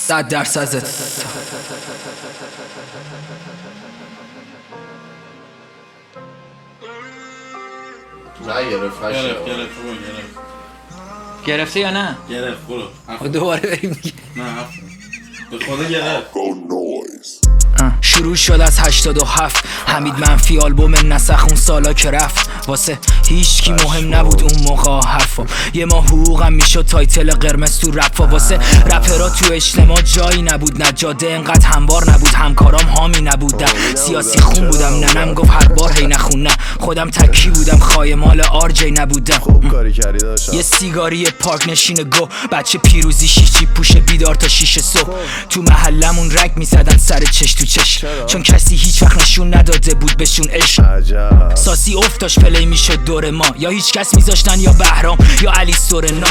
100%. نه گرفت گرفته یا نه؟ گرفت برو دوباره بریم دیگه. نه به خدا گرفت. شروع شد از 87 حمید منفی آلبوم نسخ اون سالا که رفت واسه هیچ کی مهم نبود اون موقع حرفا یه ما حقوقم میشد تایتل قرمز تو رپا واسه رپرا تو اجتماع جایی نبود نجاده انقدر هموار نبود همکارام حامی نبودن سیاسی خون بودم ننم گفت هر بار هی نخون نه خودم تکی بودم خایمال آرجی نبودم یه سیگاری پارک نشین گو بچه پیروزی شیشی پوش بیدار تا 6 صبح تو محلمون رنگ میزدن سر چش تو چش چون کسی هیچ وقت نشون نداده بود بهشون عشق ساسی افتاش پلی میشد دور ما یا هیچ کس میذاشتن یا بهرام یا علی سورنا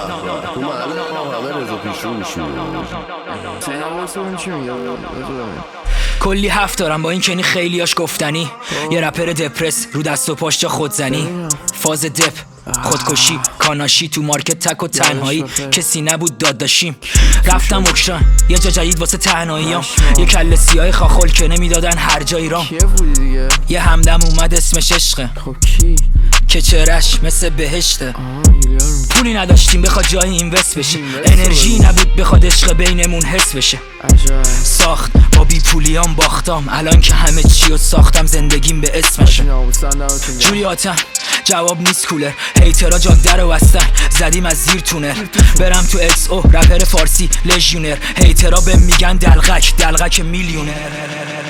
کلی حرف دارم با این کنی خیلیاش گفتنی یه رپر دپرس رو دست و پاش جا خودزنی فاز دپ خودکشی کاناشی تو مارکت تک و تنهایی کسی نبود داد داشیم رفتم اکشان یه جا جدید واسه تنهاییام یه کله سیاه خاخل که نمیدادن هر جایی رام یه همدم اومد اسمش عشقه که چرش مثل بهشته پولی نداشتیم بخواد جایی اینوست بشه انرژی نبود بخواد عشق بینمون حس بشه ساخت با بی پولیام باختم الان که همه چیو ساختم زندگیم به اسمشه جوری آتم جواب نیست کولر هیترا جاده رو بستن زدیم از زیر تونر برم تو اکس او رپر فارسی لژیونر هیترا به میگن دلغک میلیونر